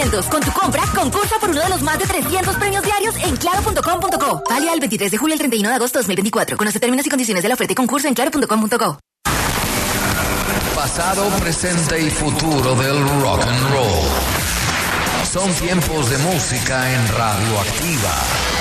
300. Con tu compra, concursa por uno de los más de 300 premios diarios en claro.com.co. Válida el 23 de julio al 31 de agosto de 2024. Conoce términos y condiciones de la oferta y concurso en claro.com.co. Pasado, presente y futuro del rock and roll. Son tiempos de música en Radioactiva.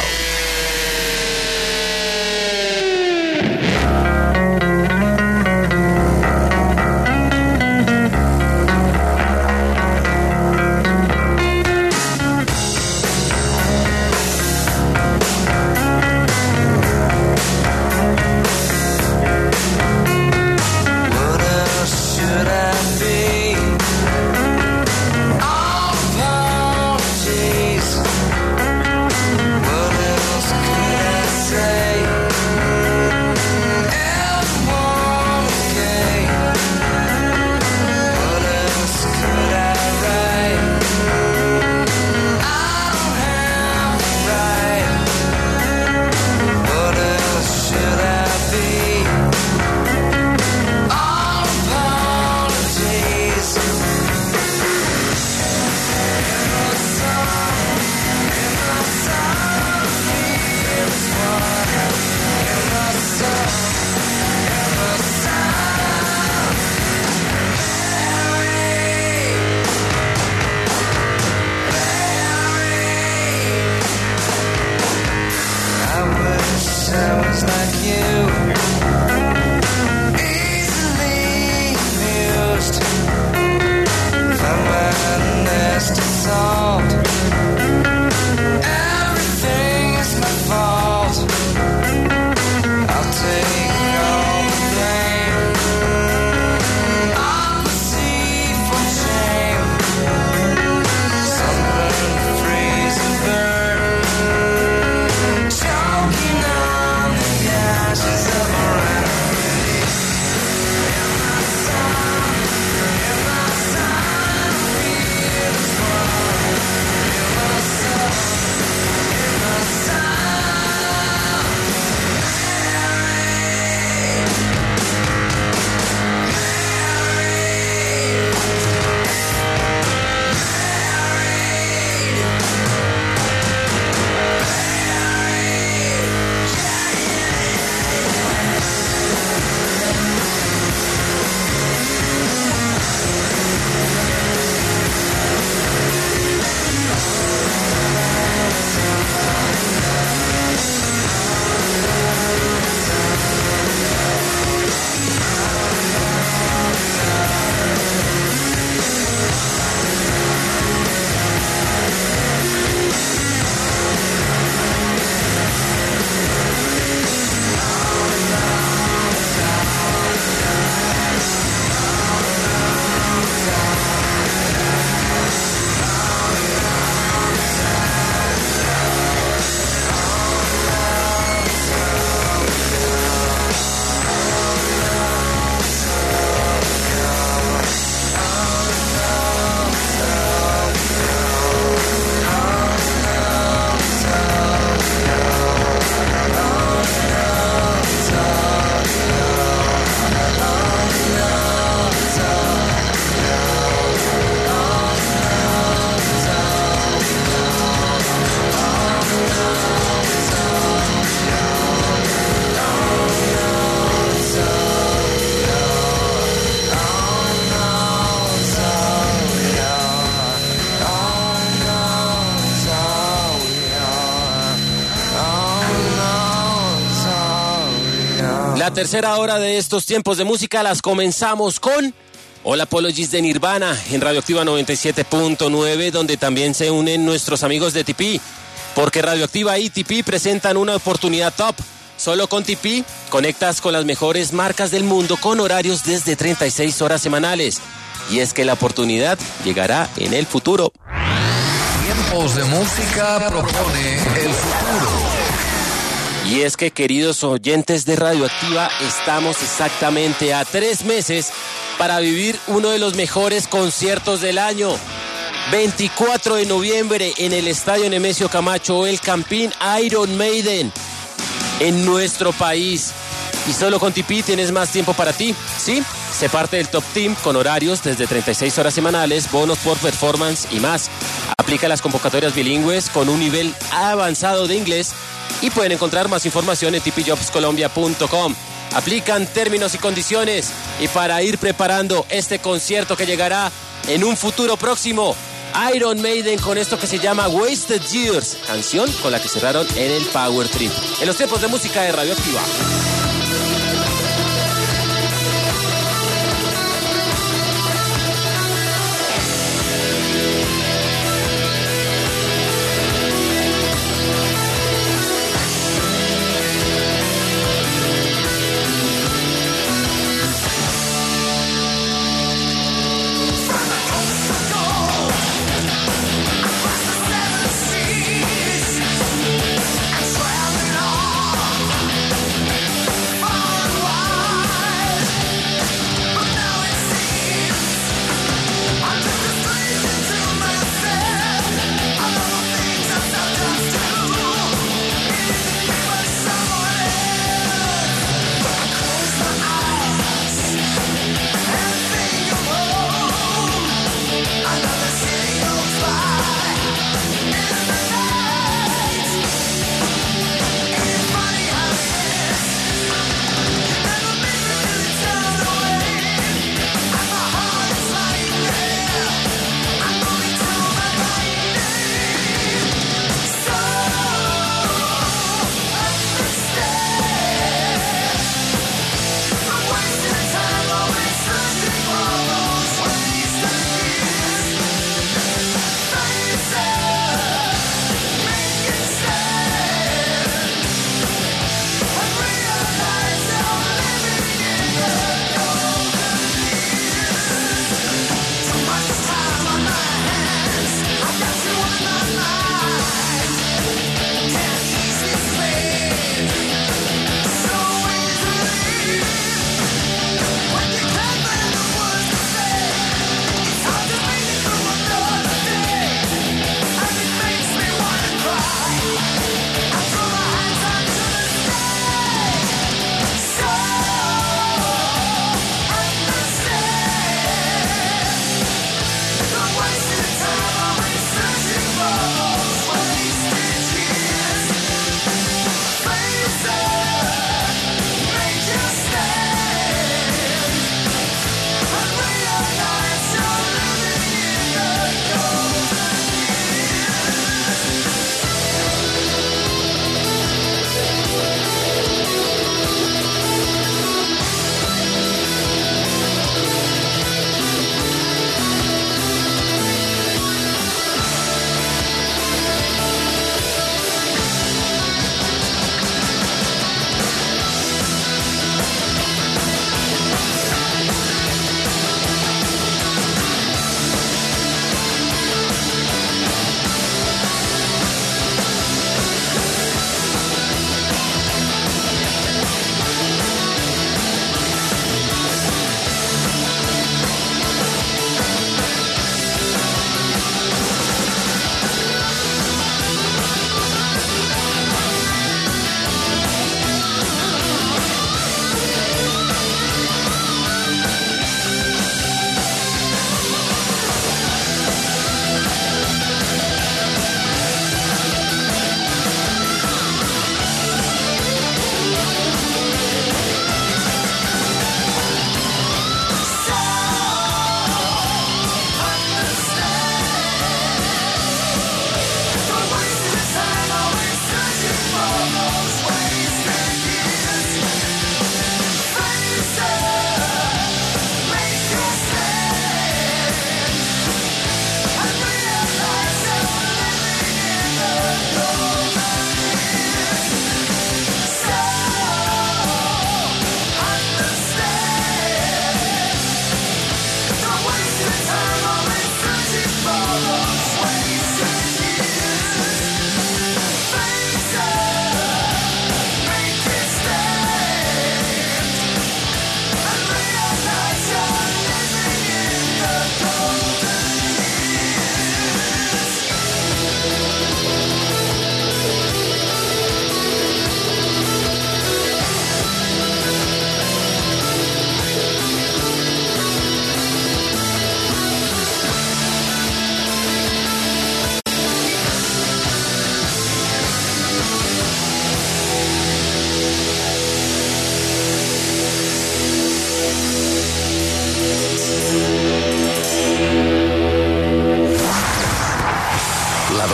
La tercera hora de estos tiempos de música las comenzamos con All Apologies de Nirvana en Radioactiva 97.9, donde también se unen nuestros amigos de TP, porque Radioactiva y TP presentan una oportunidad top. Solo con TP conectas con las mejores marcas del mundo con horarios desde 36 horas semanales. Y es que la oportunidad llegará en el futuro. Tiempos de música propone el futuro. Y es que, queridos oyentes de Radioactiva, estamos exactamente a 3 meses para vivir uno de los mejores conciertos del año. 24 de noviembre en el Estadio Nemesio Camacho, el Campín Iron Maiden en nuestro país. Y solo con TP tienes más tiempo para ti, ¿sí? Sé parte del Top Team con horarios desde 36 horas semanales, bonos por performance y más. Aplica las convocatorias bilingües con un nivel avanzado de inglés y pueden encontrar más información en tipijobscolombia.com. Aplican términos y condiciones. Y para ir preparando este concierto que llegará en un futuro próximo, Iron Maiden con esto que se llama Wasted Years, canción con la que cerraron en el Power Trip. En los tiempos de música de Radioactiva.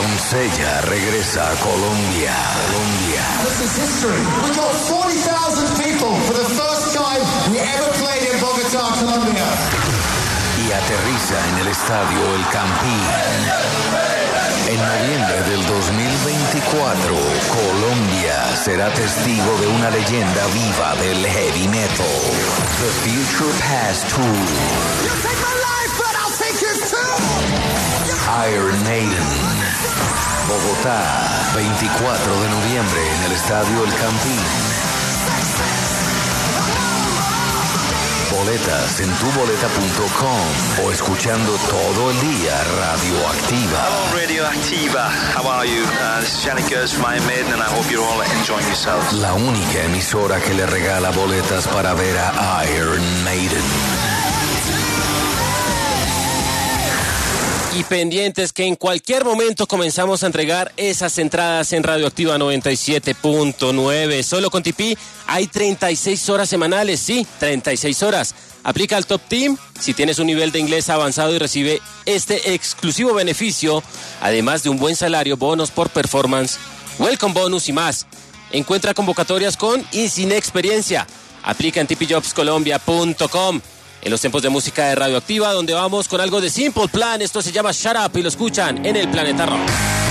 Poncella regresa a Colombia. This is history. We got 40,000 people for the first time we ever played in Bogotá, Colombia. Y aterriza en el estadio El Campín. En noviembre del 2024, Colombia será testigo de una leyenda viva del heavy metal. The Future Past Tour. You take my life, but I'll take yours too. Iron Maiden. Bogotá, 24 de noviembre en el estadio El Campín. Boletas en tuboleta.com o escuchando todo el día Radioactiva. Hello Radioactiva, how are you? This is Johnny Gers from Iron Maiden and I hope you're all enjoying yourselves. La única emisora que le regala boletas para ver a Iron Maiden. Y pendientes que en cualquier momento comenzamos a entregar esas entradas en Radioactiva 97.9. Solo con Tipi hay 36 horas semanales, sí, 36 horas. Aplica al Top Team si tienes un nivel de inglés avanzado y recibe este exclusivo beneficio, además de un buen salario, bonos por performance, welcome bonus y más. Encuentra convocatorias con y sin experiencia. Aplica en tipijobscolombia.com. En los tiempos de música de Radioactiva, donde vamos con algo de Simple Plan. Esto se llama Shut Up y lo escuchan en el Planeta Rock.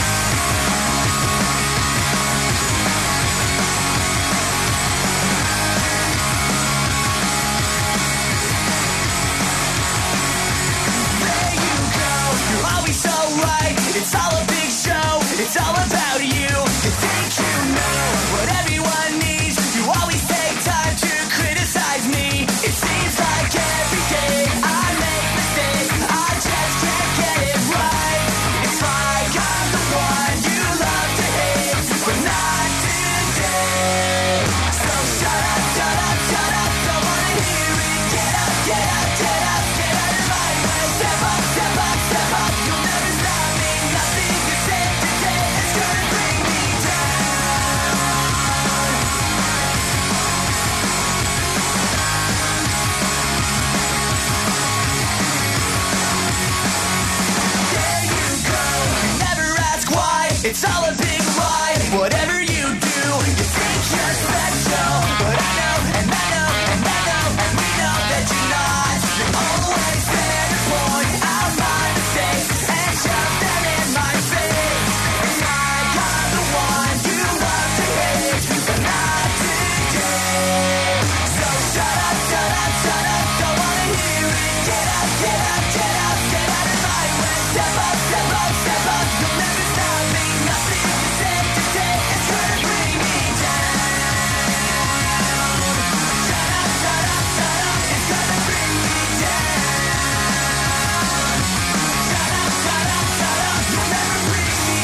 It's all a big lie. Whatever you do, you think you're special. But I know, and I know, and I know, and we know that you're not. You're always there to point out my mistakes and shove them in my face. And I'm the one you love to hate, but not today. So shut up, shut up, shut up. Don't wanna hear it. Get up, get up, get up, get out of my way. Step up, step up, step up. You'll never stop me. Nothing you said today is gonna bring me down. Shut up, shut up, shut up. It's gonna bring me down. Shut up, shut up, shut up. You'll never bring me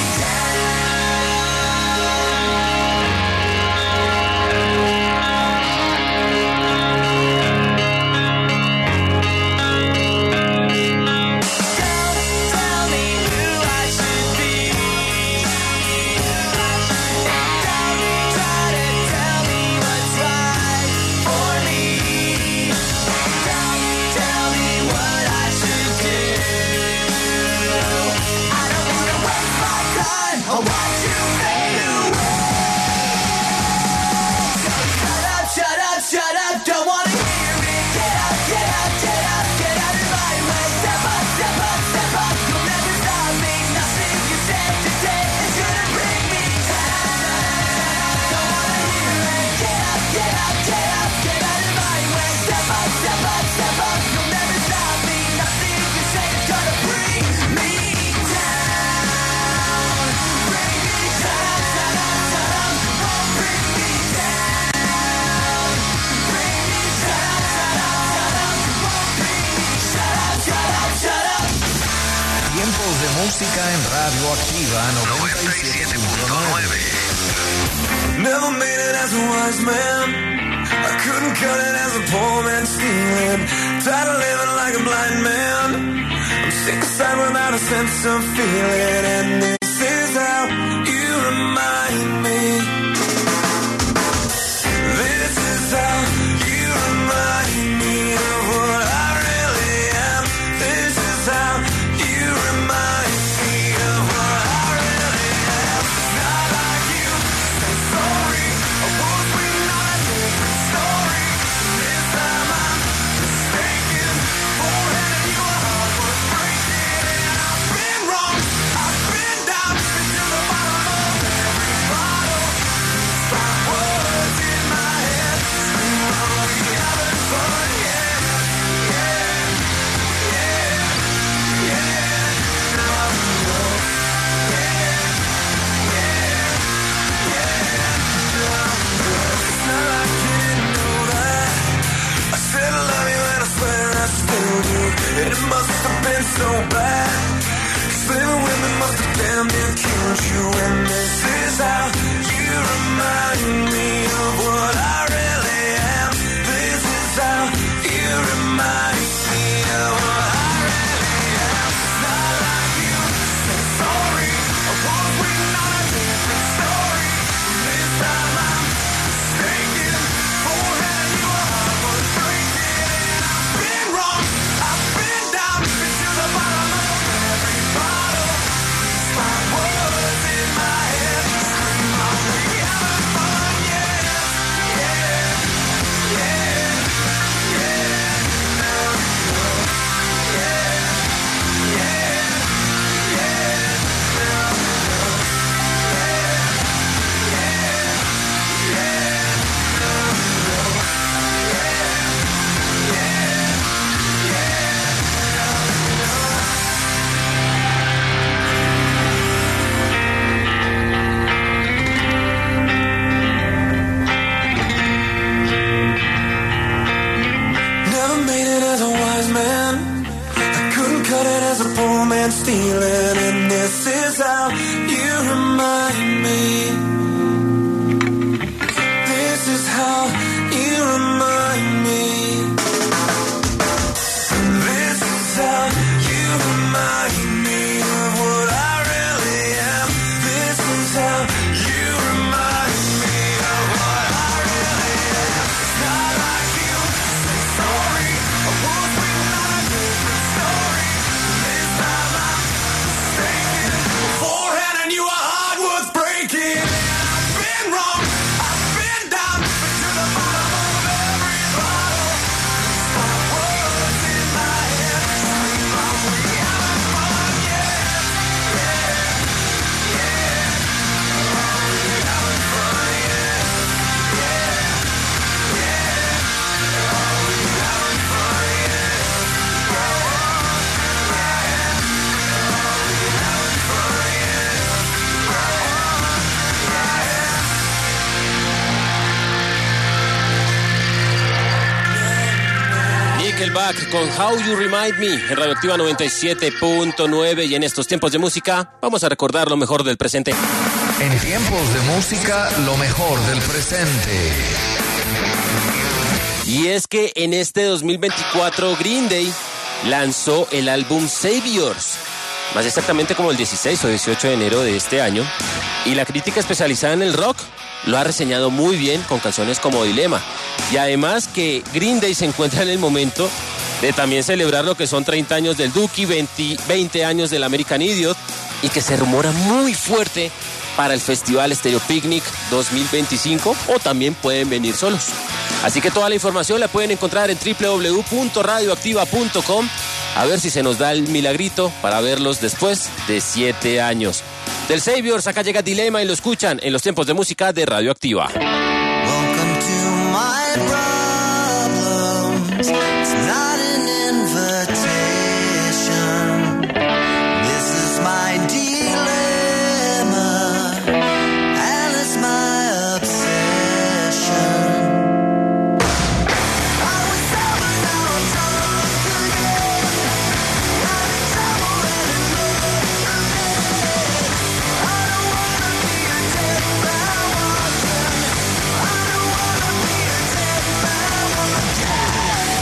Don't tell me who I should be. Don't try to tell me what's right for me. Don't tell me what I should do. I don't wanna waste my time on what you fade away. So shut up, shut up, shut up. Don't wanna hear it. Get up, get up, get up, get out of my way. Step up, step up, step up. You'll never stop me. Nothing you said today is gonna bring me down. Don't wanna hear it. Get up, get up, get up, get out of my way. Step up, step up, step up. You'll never stop me. Nothing you say is gonna bring me down. Bring me down. Shut up, shut up. Won't bring me down. Bring me down. Shut up, shut up. Won't bring me. Shut up, shut up, shut up. Tiempos de música en Radioactiva 97.9. Never made it as a wise man. I couldn't cut it as a poor man stealing. Tired of living like a blind man. I'm sick aside without a sense of feeling. And this is how you remind me. This is how you remind me of what I really am. This is how you remind me of what I really am. damn near killed you, and this is how you remind me of what I really am. This is how you remind me of what I really am. Not like you, say sorry. I was waiting on a different story. This time I'm mistaken. Forehead, you are was breaking, and I've been wrong. I've been down, been to the bottom of every bottle. These five words in my head scream on me, having fun, yeah, yeah, yeah, yeah, Never made it as a wise man. I couldn't cut it as a poor man stealing. And this is how you remind me. This is how you remind me. This is how you remind me of what I really am. This is how you remind me of what I really am. It's not like you, say sorry. I was waiting on a different story. This time I'm mistaken. Beforehand I knew a heart was breaking. And I've been wrong, I've been down, but to the bottom of every bottle. These five words in my head scream on me, having fun, yeah, yeah, yeah. Oh, we having fun, yeah, yeah, yeah. Oh, we having fun, yeah, yeah, yeah. Oh, we having fun, yeah, Nickelback con How You Remind Me en Radioactiva 97.9, y en estos tiempos de música vamos a recordar lo mejor del presente. En tiempos de música, lo mejor del presente. Y es que en este 2024 Green Day lanzó el álbum Saviors, más exactamente como el 16 o 18 de enero de este año, y la crítica especializada en el rock lo ha reseñado muy bien con canciones como Dilema. Y además que Green Day se encuentra en el momento de también celebrar lo que son 30 años del Dookie, 20 años del American Idiot, y que se rumora muy fuerte para el Festival Stereo Picnic 2025, o también pueden venir solos. Así que toda la información la pueden encontrar en www.radioactiva.com. A ver si se nos da el milagrito para verlos después de 7 años. Del Saviors, acá llega Dilema y lo escuchan en los tiempos de música de Radioactiva. Welcome to my problems. It's not an invitation. This is my dilemma, and it's my obsession. I was sober, now I'm drunk again. I'm in trouble and in love again. I don't wanna be a dead man walking. I don't wanna be a dead man walking.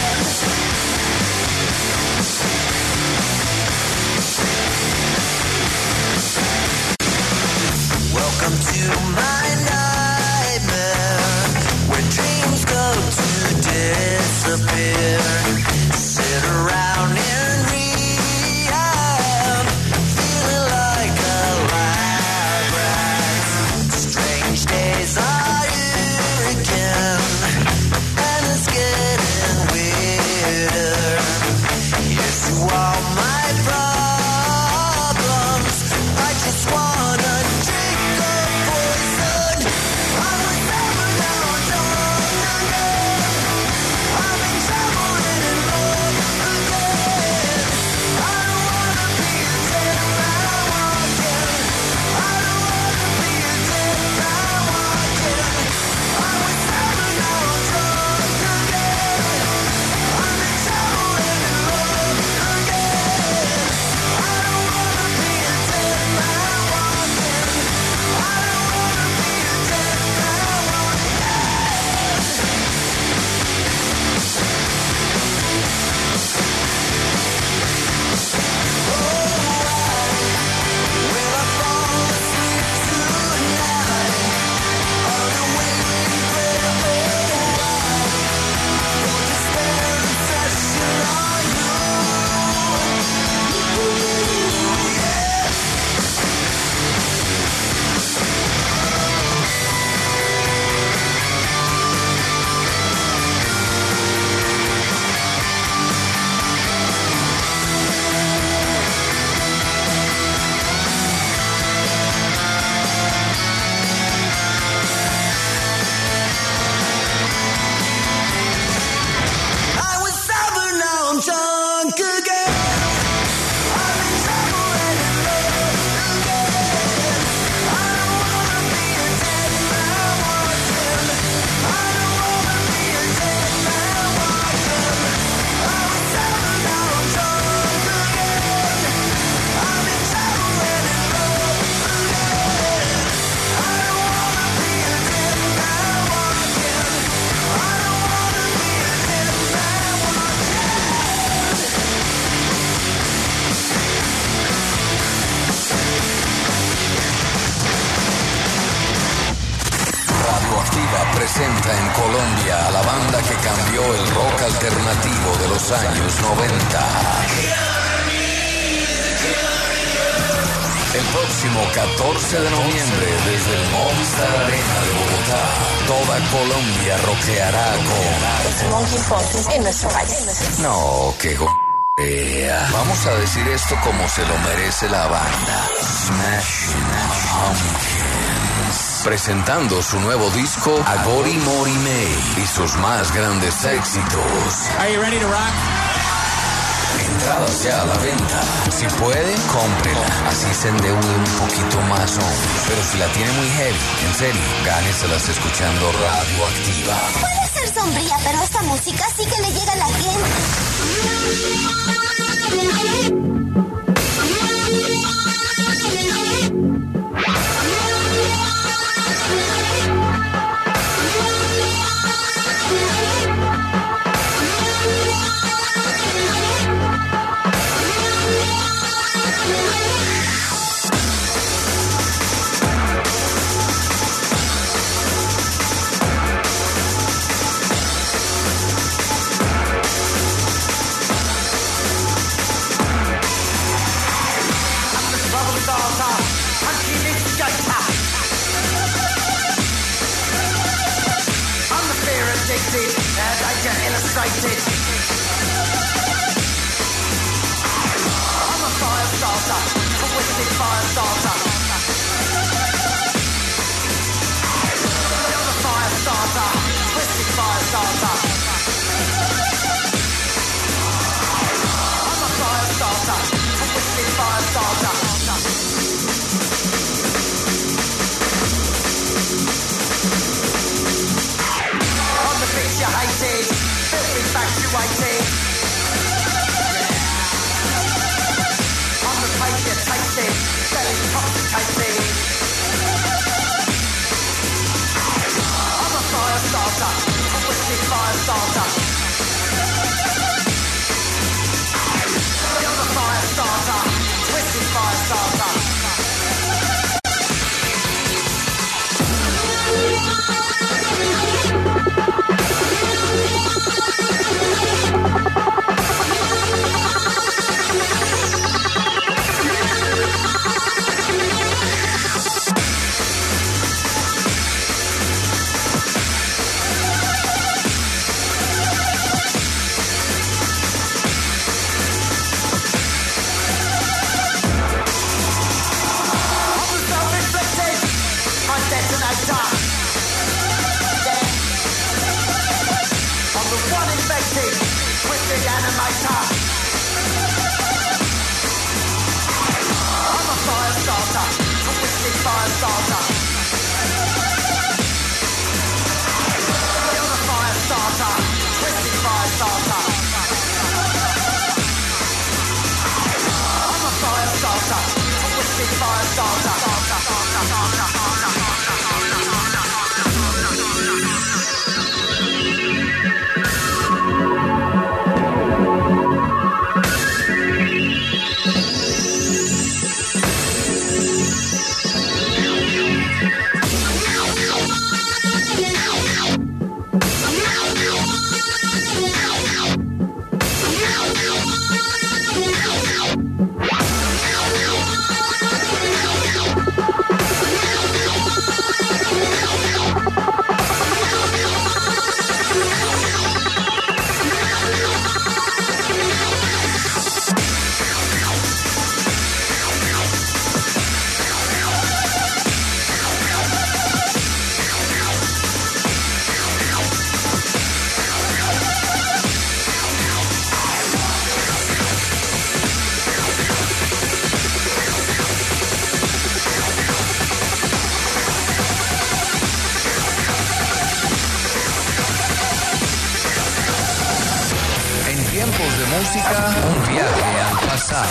Welcome to my nightmare, where dreams go to disappear. Sit around in rehab, feeling like a lab rat. Strange days are here again, and it's getting weirder. Here's to all my problems. I just wanna drink the poison. I'm a summer, now I'm drunk again. I'm in trouble and in love again. I don't wanna be a dead man walking. I don't wanna be a dead man walking. I'm a summer, now I'm drunk again. I'm in trouble and in love again. I don't wanna be a dead man walking. presenta en Colombia a la banda que cambió el rock alternativo de los años 90. El próximo 14 de noviembre, desde el Movistar Arena de Bogotá, toda Colombia rockeará con Monkey Punk en nuestro país. No, qué vamos a decir esto como se lo merece la banda. Smashing Pumpkins. Presentando su nuevo disco, Agori Mori May, y sus más grandes éxitos. Are you ready to rock? Entradas ya a la venta. Si puede, cómprela. Así se endeude un poquito más, hombre. Pero si la tiene muy heavy, en serio, gáneselas escuchando Radioactiva. Puede ser sombría, pero esta música sí que le llega a la gente. Illustrated. I'm a fire starter, a twisted fire starter. I'm a fire starter, twisted fire starter. I'm a fire starter, a twisted fire starter. On the beach you hated, infatuated. On the page you're tasted, very intoxicated. I'm a fire starter, a twisted fire starter. You're the fire starter, twisted fire starter. Música, un viaje al pasado.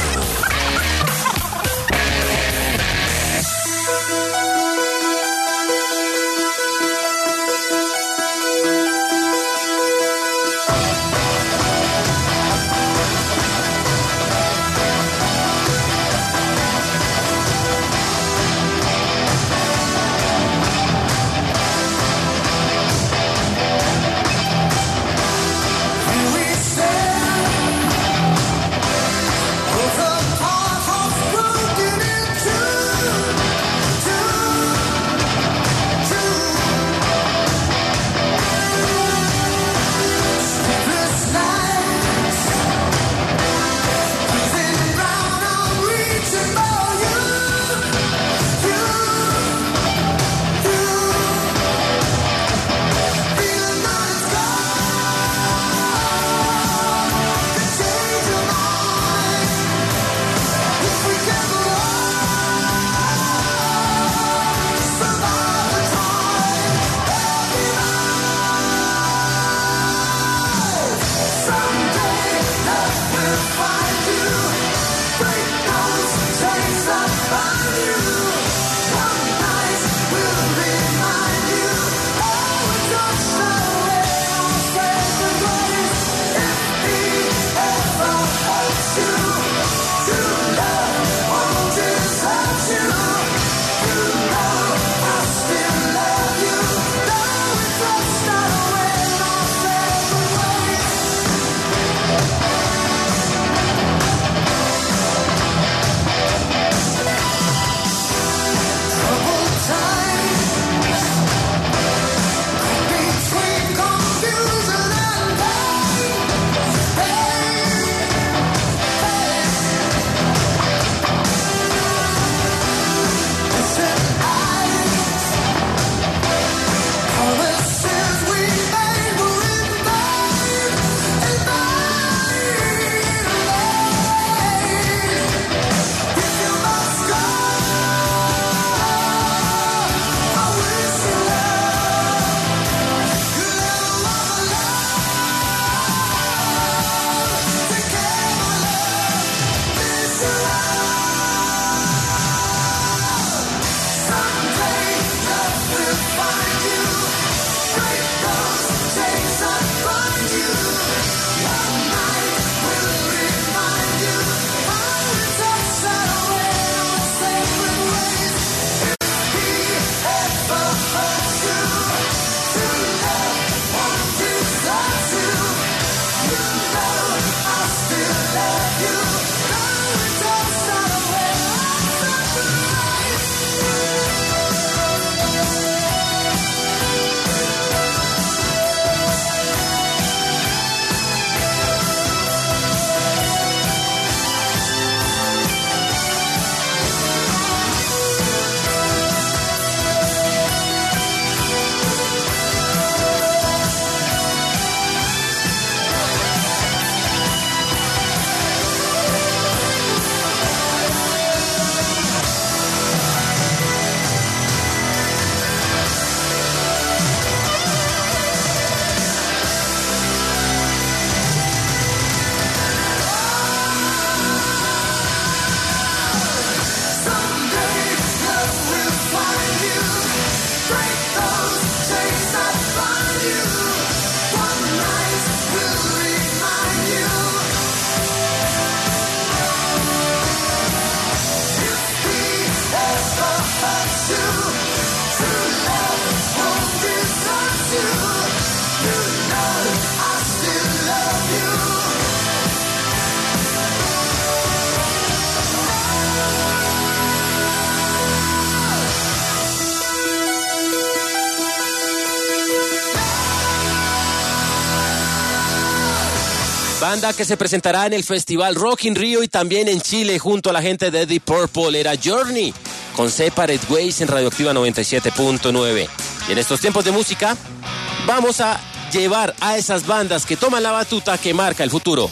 Banda que se presentará en el Festival Rock in Rio y también en Chile junto a la gente de Deep Purple. Era Journey con Separate Ways en Radioactiva 97.9. Y en estos tiempos de música vamos a llevar a esas bandas que toman la batuta que marca el futuro.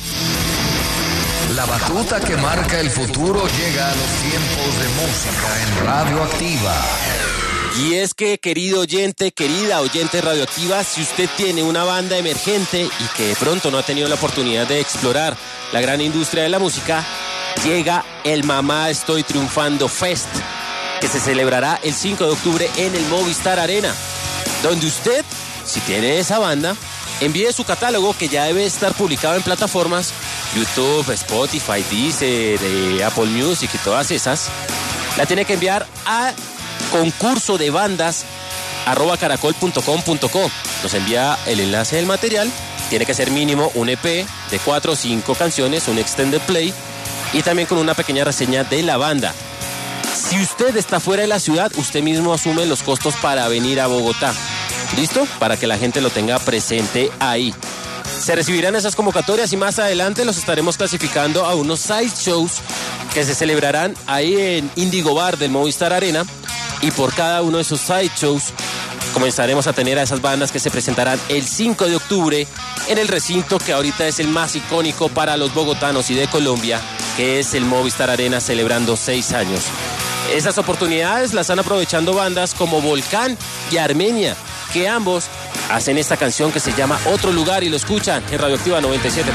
La batuta que marca el futuro llega a los tiempos de música en Radioactiva. Y es que, querido oyente, querida oyente radioactiva, si usted tiene una banda emergente y que de pronto no ha tenido la oportunidad de explorar la gran industria de la música, llega el Mamá Estoy Triunfando Fest, que se celebrará el 5 de octubre en el Movistar Arena, donde usted, si tiene esa banda, envíe su catálogo que ya debe estar publicado en plataformas YouTube, Spotify, Deezer, Apple Music y todas esas. La tiene que enviar a concurso de bandas @caracol.com.co. Nos envía el enlace del material. Tiene que ser mínimo un EP de 4 o 5 canciones, un extended play y también con una pequeña reseña de la banda. Si usted está fuera de la ciudad, usted mismo asume los costos para venir a Bogotá. ¿Listo? Para que la gente lo tenga presente ahí. Se recibirán esas convocatorias y más adelante los estaremos clasificando a unos side shows que se celebrarán ahí en Indigo Bar del Movistar Arena. Y por cada uno de esos side shows comenzaremos a tener a esas bandas que se presentarán el 5 de octubre en el recinto que ahorita es el más icónico para los bogotanos y de Colombia, que es el Movistar Arena, celebrando 6 años. Esas oportunidades las están aprovechando bandas como Volcán y Armenia, que ambos hacen esta canción que se llama Otro Lugar y lo escuchan en Radioactiva 97.9.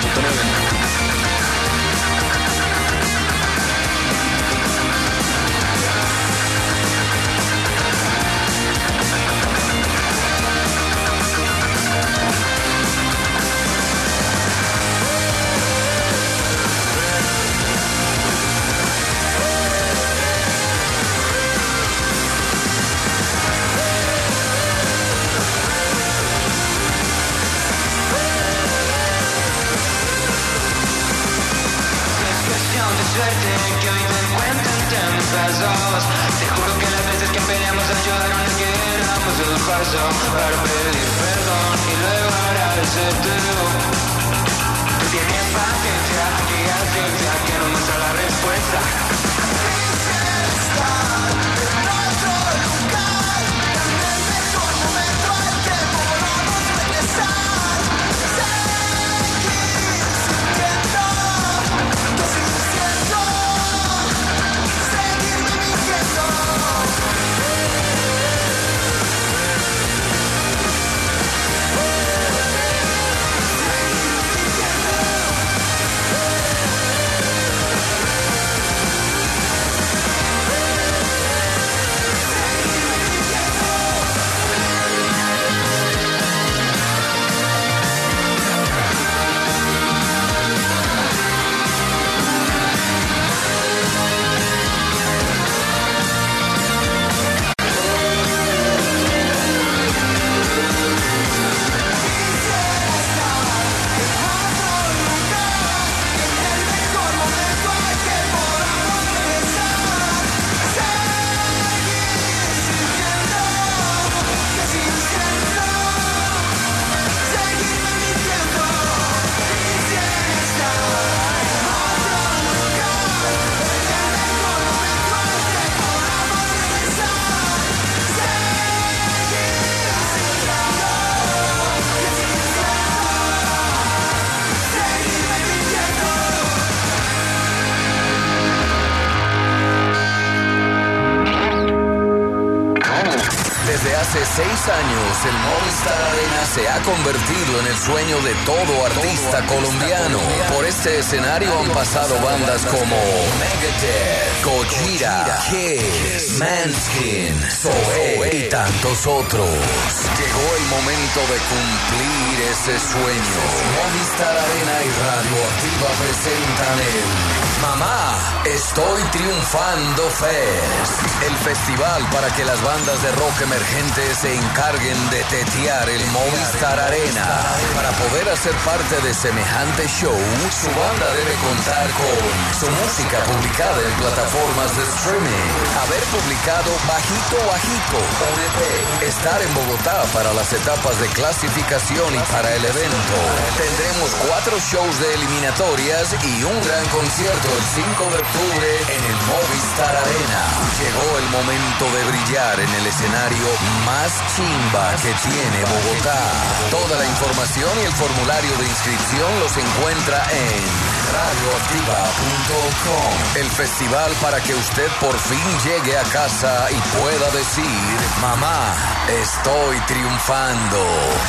Desde hace 6 años, el Movistar Arena se ha convertido en el sueño de todo artista colombiano. Por este escenario han pasado bandas como Megadeth, Gojira, Kiss, Manskin, Zoé y tantos otros. Llegó el momento de cumplir ese sueño. Movistar Arena y Radioactiva presentan el Mamá, Estoy Triunfando Fest. El festival para que las bandas de rock emergentes se encarguen de tetear el Movistar Arena. Para poder hacer parte de semejante show, su banda debe contar con su música publicada en plataformas de streaming, haber publicado bajito un EP, estar en Bogotá para las etapas de clasificación y para el evento. Tendremos 4 shows de eliminatorias y un gran concierto el 5 de octubre en el Movistar Arena. Llegó el momento de brillar en el escenario más chimba que tiene Bogotá. Toda la información y el formulario de inscripción los encuentra en radioactiva.com. El festival para que usted por fin llegue a casa y pueda decir: mamá, estoy triunfando.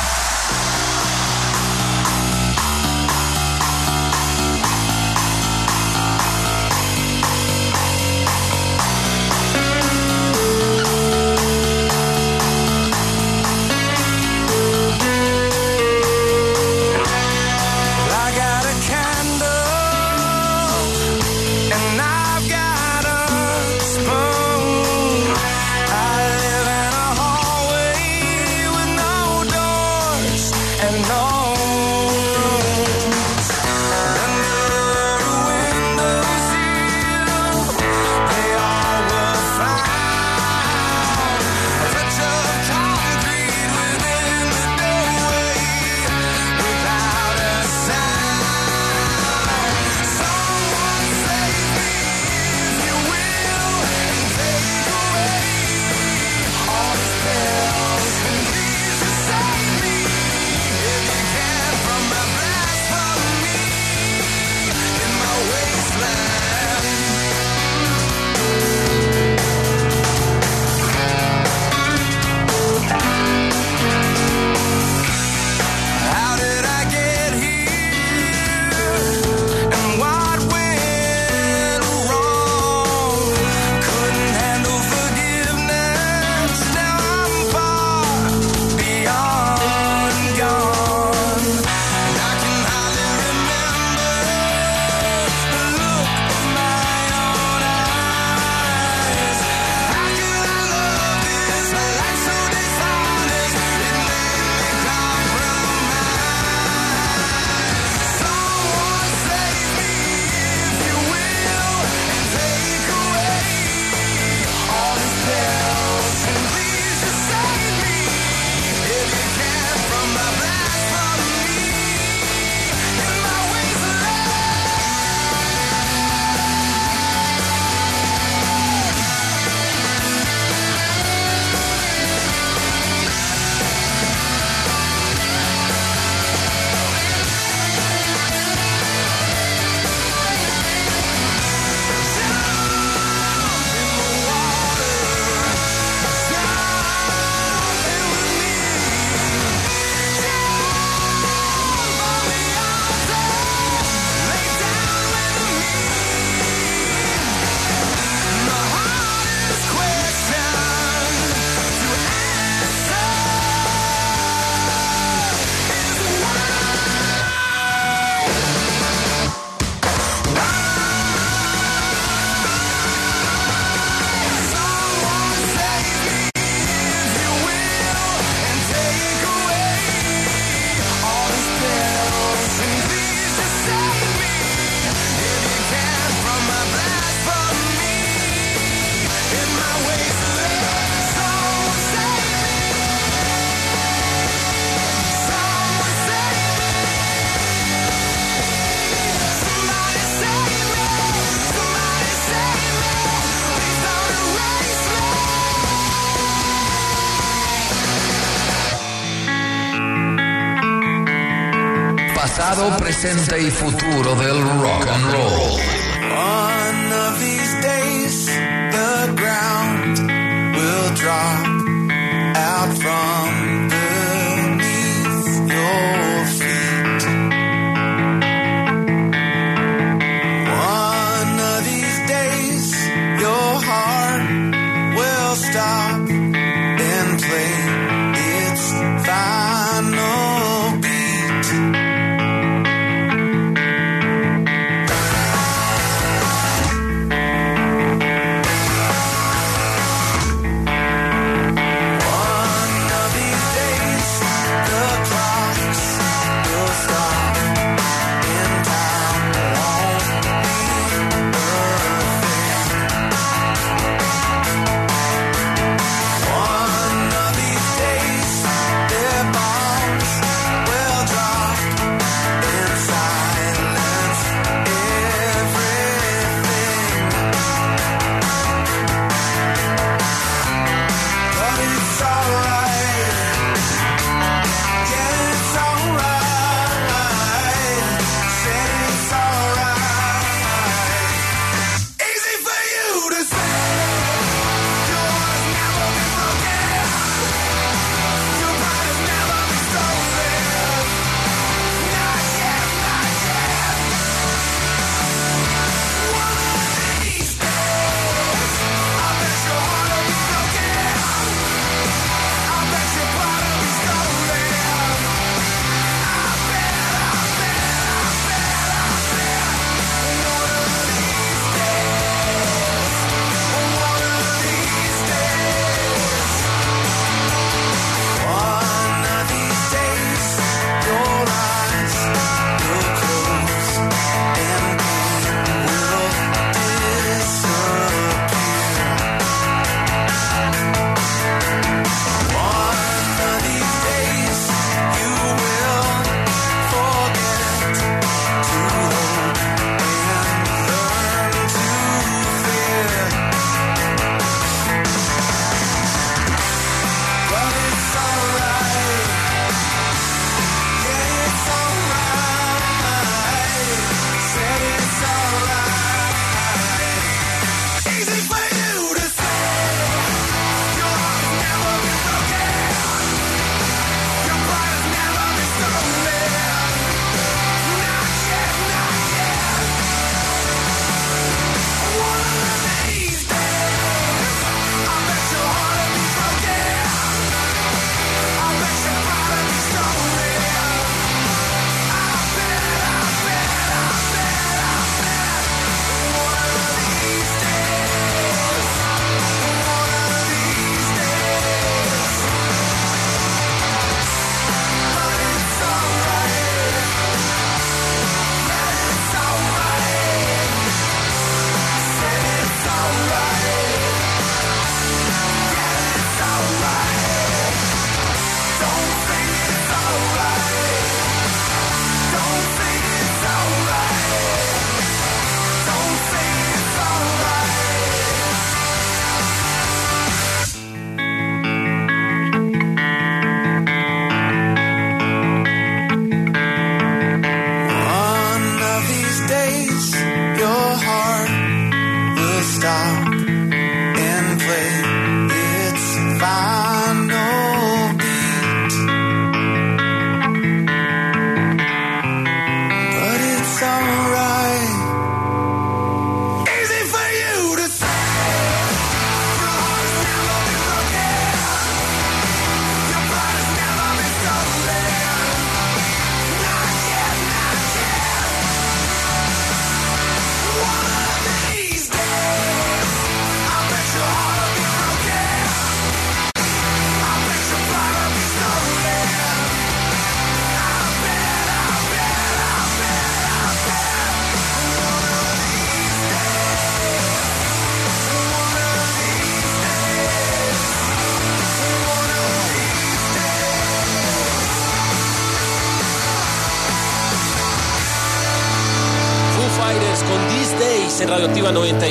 Pasado, presente y futuro del rock and roll. One of these days, the ground will drop stop and play its final beat. One of these days, the clocks will stop and time won't be perfect. One of these days, their bombs will drop and silence everything. But it's alright. Yeah, it's alright. Said it's alright. Easy for you to say. Your heart has never been broken. Your pride has never been stolen. Not yet, not yet. One of these days, I bet your heart will be broken. I bet your pride will be stolen. I bet. One of these days. One of these days. One of these days, your eyes will close and pain will disappear. One of these days, you will forget to hope and learn to fear. But it's alright. Yeah, it's alright. Said it's alright. Easy for you to say. Your heart has never been broken. Your pride has never been stolen. Not yet, not yet. One of these days, I bet your heart will be broken. I bet your pride will be stolen. I bet. One of these days. One of these days. But it's alright. It's alright. Said it's alright. Yeah, it's alright. Don't say it's alright. Don't say it's alright. Don't say it's alright. One of these days, your heart will stop and play its final beat. But it's alright. Easy for you to say. Your heart has never been broken. Your pride has never been stolen. Not yet, not yet. One of these days, I bet your heart will be broken. I bet your pride will be stolen. I bet. One of these days. One of these days. One of these Foo Fighters con These Days en Radioactiva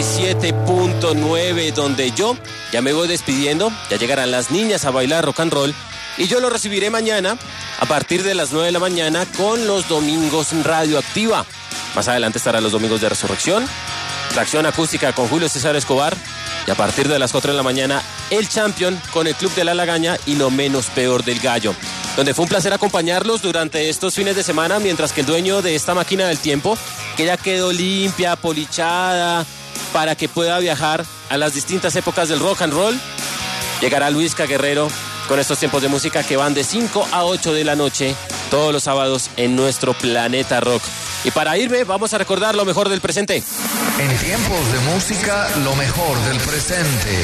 97.9, donde yo ya me voy despidiendo. Ya llegarán las niñas a bailar rock and roll y yo lo recibiré mañana a partir de las 9 de la mañana con los domingos Radioactiva. Más adelante estarán los domingos de Resurrección, Tracción Acústica con Julio César Escobar, y a partir de las 4 de la mañana El Champion con el Club de la Lagaña y Lo Menos Peor del Gallo, donde fue un placer acompañarlos durante estos fines de semana, mientras que el dueño de esta máquina del tiempo, que ya quedó limpia, polichada, para que pueda viajar a las distintas épocas del rock and roll, Llegará Luisca Guerrero con estos tiempos de música que van de 5 a 8 de la noche todos los sábados en nuestro Planeta Rock. Y para irme, vamos a recordar lo mejor del presente. En tiempos de música, lo mejor del presente.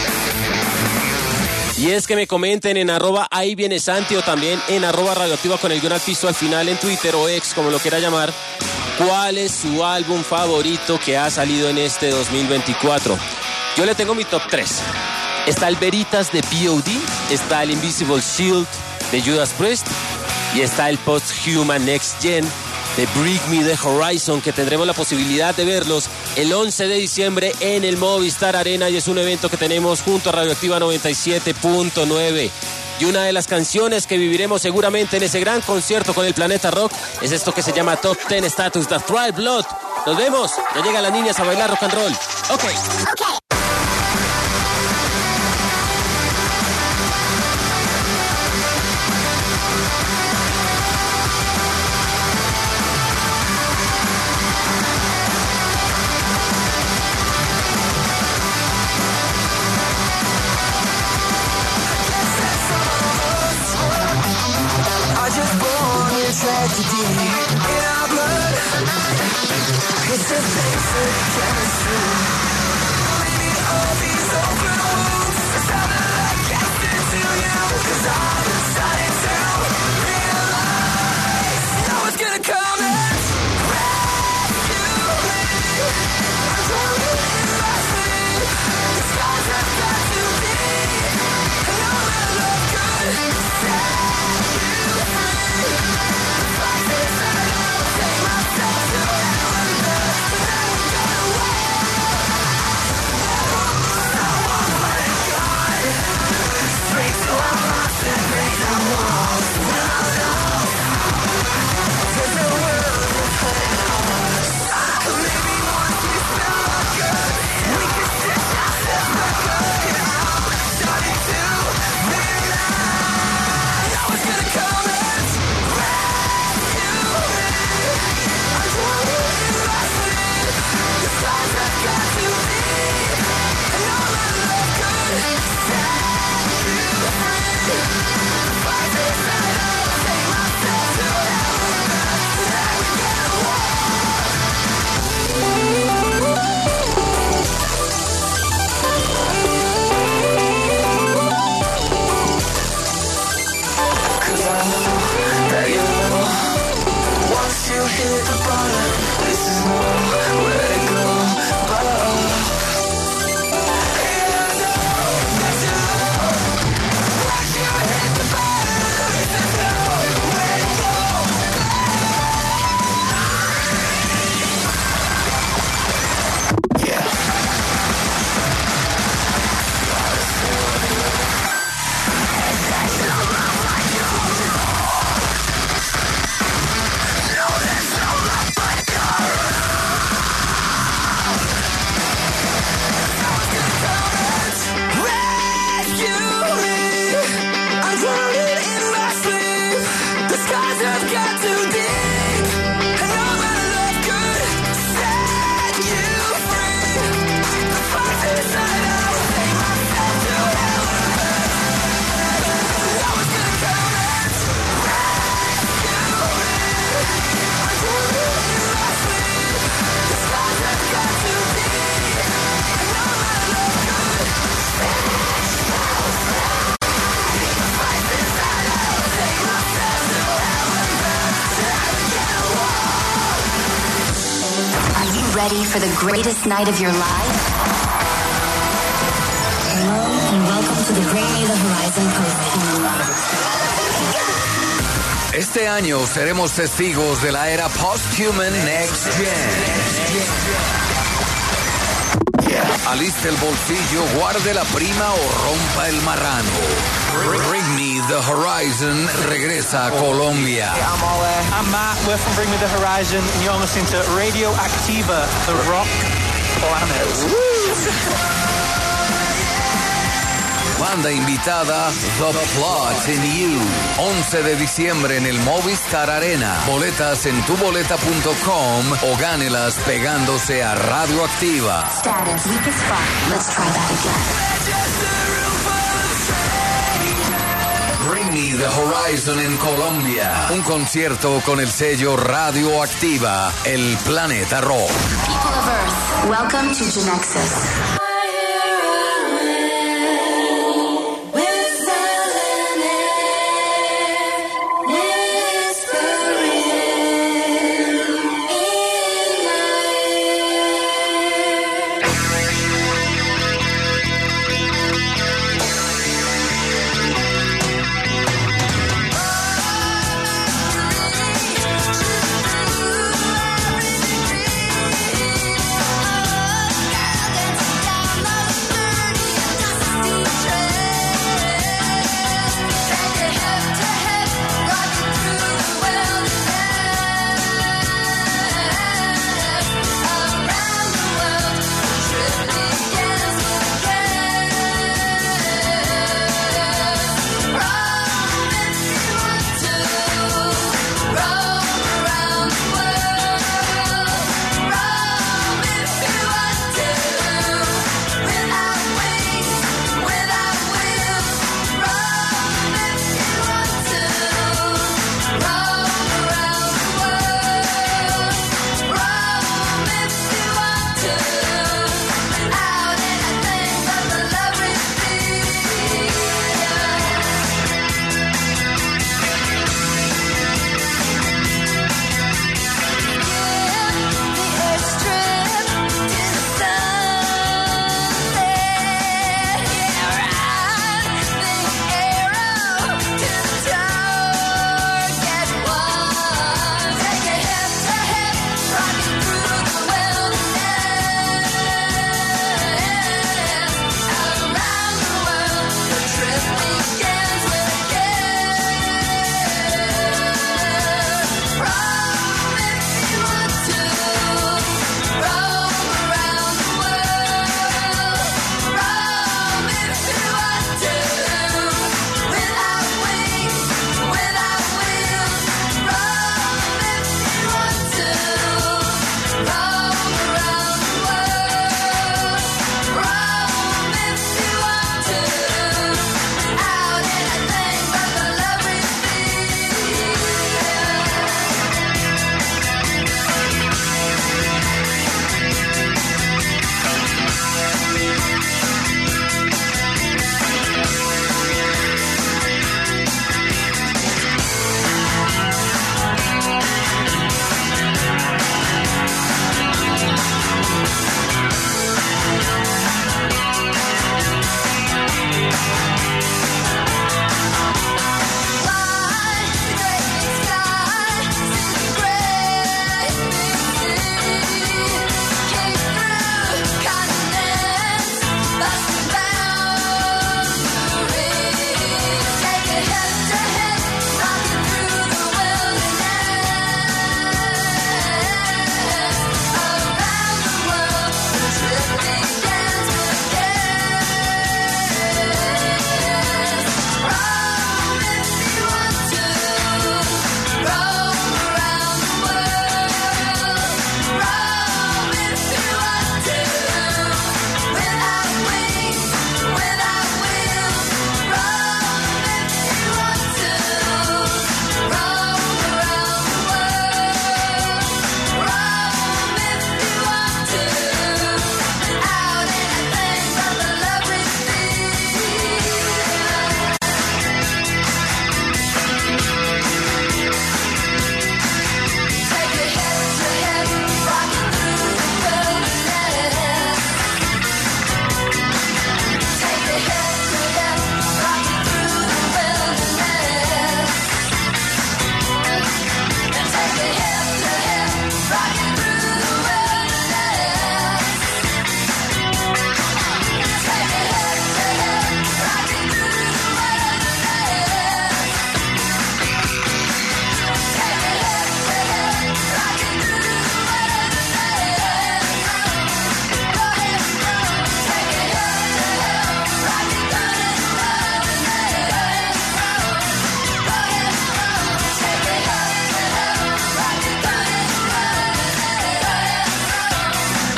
Y es que me comenten en @ahí viene Santi o también en @radioactiva con el guión al piso al final en Twitter o X, como lo quiera llamar, cuál es su álbum favorito que ha salido en este 2024. Yo le tengo mi top 3. Está el Veritas de P.O.D., está el Invisible Shield de Judas Priest y está el Post-Human Next Gen de Bring Me the Horizon, que tendremos la posibilidad de verlos el 11 de diciembre en el Movistar Arena, y es un evento que tenemos junto a Radioactiva 97.9. Y una de las canciones que viviremos seguramente en ese gran concierto con el Planeta Rock es esto que se llama Top 10 Status, The Thrive Blood. Nos vemos, ya llegan las niñas a bailar rock and roll. Ok. Tragedy in our blood. It's a basic chemistry. Maybe all these open wounds are something like cancer to you. 'Cause I'm deciding to realize no one's gonna come and rescue me. I'm drowning in my sleep. The scars have got to be. And no matter love could set you free. Ready for the greatest night of your life? Hello and welcome to the Bring Me the Horizon Post-Human. Este año seremos testigos de la era Post-Human Next Gen. Aliste el bolsillo, guarde la prima o rompa el marrano. Bring Me the Horizon regresa a Colombia. I'm Matt, we're from Bring Me the Horizon, and you're listening to Radio Activa, the rock planet. Banda invitada, The Plot in You. 11 de diciembre en el Movistar Arena. Boletas en tuboleta.com o gánelas pegándose a Radioactiva. Status, weakest spot. Let's try that again. The Horizon en Colombia. Un concierto con el sello Radioactiva, el Planeta Rock. People of Earth, welcome to Genexus.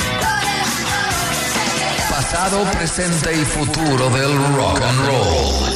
Pasado, presente y futuro del rock and roll.